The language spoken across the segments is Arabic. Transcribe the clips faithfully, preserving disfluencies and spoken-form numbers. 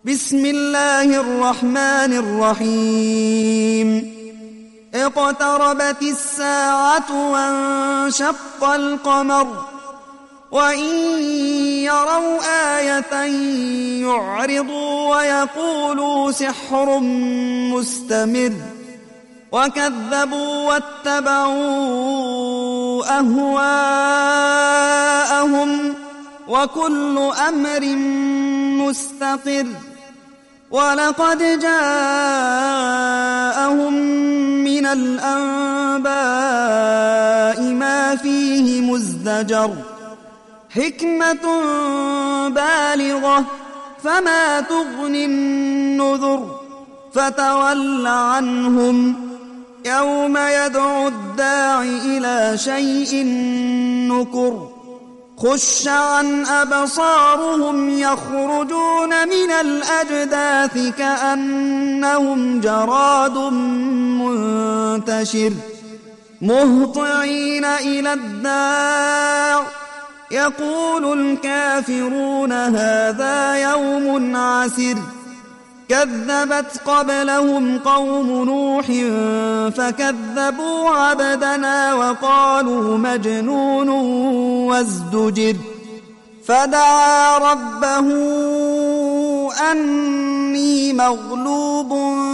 بسم الله الرحمن الرحيم اقتربت الساعة وانشق القمر وإن يروا آية يعرضوا ويقولوا سحر مستمر وكذبوا واتبعوا أهواءهم وكل أمر مستقر ولقد جاءهم من الأنباء ما فيه مزدجر حكمة بالغة فما تغني النذر فتول عنهم يوم يدعو الداع إلى شيء نكر خش عن أبصارهم يخرجون من الأجداث كأنهم جراد منتشر مهطعين إلى الداع يقول الكافرون هذا يوم عسر كذبت قبلهم قوم نوح فكذبوا عبدنا وقالوا مجنون وازدجر فدعا ربه أني مغلوب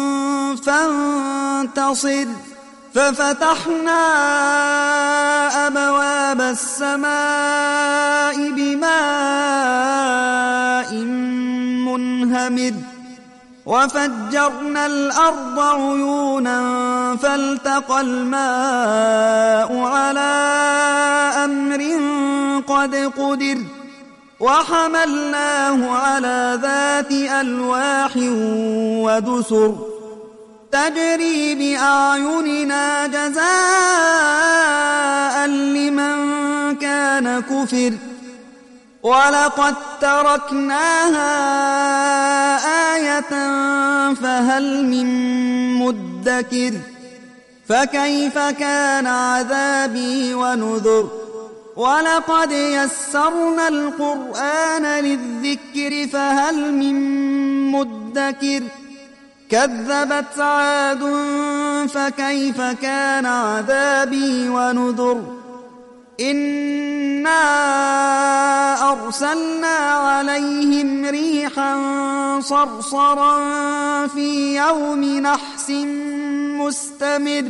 فانتصر ففتحنا أبواب السماء بماء منهمر وفجرنا الأرض عيونا فالتقى الماء على أمر قد قدر وحملناه على ذات ألواح ودسر تجري بأعيننا جزاء لمن كان كفر ولقد تركناها آية فهل من مدكر فكيف كان عذابي ونذر ولقد يسرنا القرآن للذكر فهل من مدكر كذبت عاد فكيف كان عذابي ونذر إنا أرسلنا عليهم ريحا صرصرا في يوم نحس مستمر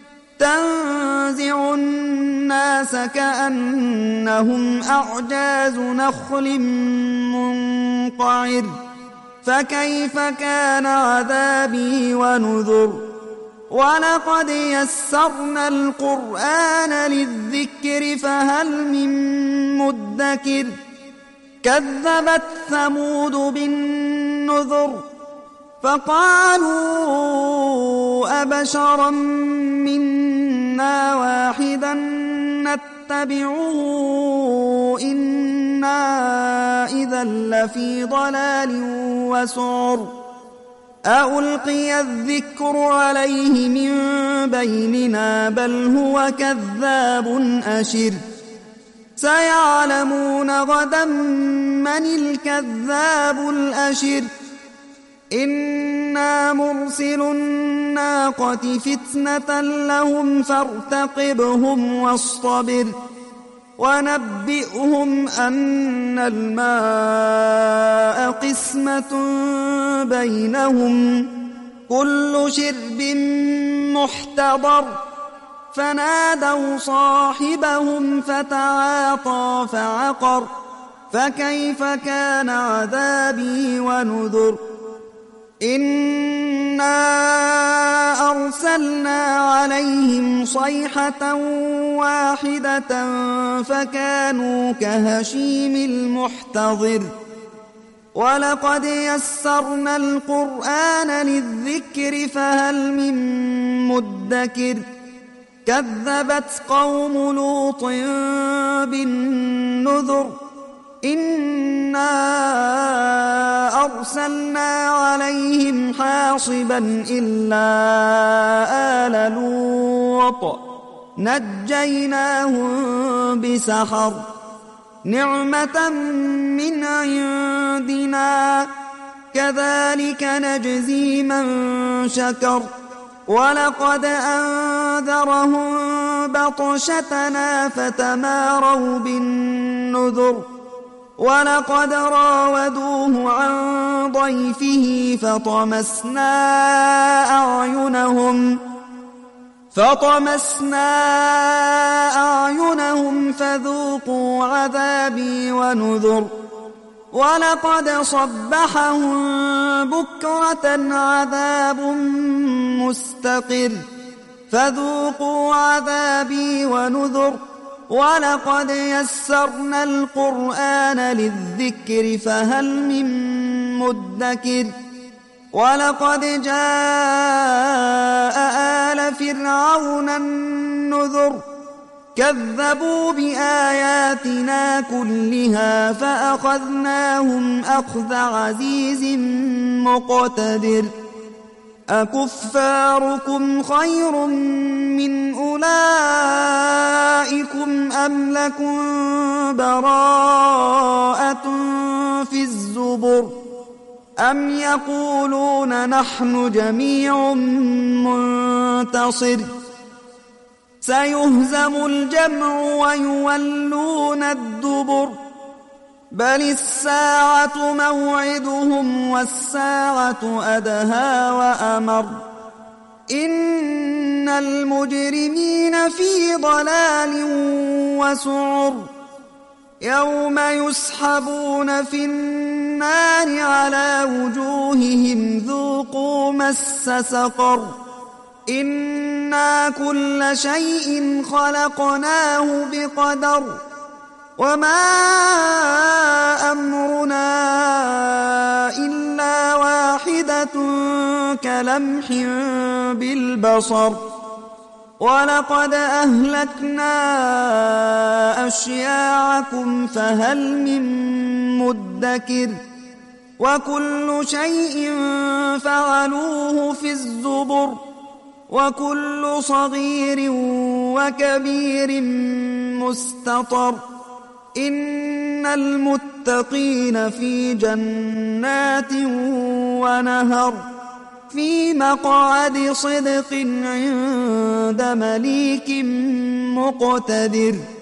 تنزع الناس كأنهم أعجاز نخل منقعر فكيف كان عذابي ونذر ولقد يسرنا القرآن للذكر فهل من مدكر كذبت ثمود بالنذر فقالوا أبشرا منا واحدا نتبعه إنا إذا لفي ضلال وسعر ألقي الذكر عليه من بيننا بل هو كذاب أشر سيعلمون غدا من الكذاب الأشر إنا مرسل الناقة فتنة لهم فارتقبهم واصطبر ونبئهم أن الماء قسمة بينهم كل شرب محتضر فنادوا صاحبهم فتعاطى فعقر فكيف كان عذابي ونذر إنا أرسلنا عليهم صيحة واحدة فكانوا كهشيم المحتضر ولقد يسرنا القرآن للذكر فهل من مدكر كذبت قوم لوط بالنذر إنا أرسلنا عليهم حاصبا إلا آل لوط نجيناهم بسحر نعمة من عندنا كذلك نجزي من شكر ولقد أنذرهم بطشتنا فتماروا بالنذر ولقد راودوه عن ضيفه فطمسنا أعينهم فطمسنا أعينهم فذوقوا عذابي ونذر ولقد صبحهم بكرة عذاب مستقر فذوقوا عذابي ونذر ولقد يسرنا القرآن للذكر فهل من مدكر ولقد جاء آل فرعون النذر كذبوا بآياتنا كلها فأخذناهم أخذ عزيز مقتدر أكفاركم خير من أولئكم أم لكم براءة في الزبر أم يقولون نحن جميع منتصر سيهزم الجمع ويولون الدبر بل الساعة موعدهم والساعة أدهى وأمر إن المجرمين في ضلال وسعر يوم يسحبون في النار على وجوههم ذوقوا مس سقر إنا كل شيء خلقناه بقدر وما أمرنا إلا واحدة كلمح بالبصر ولقد أهلكنا أشياعكم فهل من مدكر وكل شيء فعلوه في الزبر وكل صغير وكبير مستطر إن المتقين في جنات ونهر في مقعد صدق عند مليك مقتدر.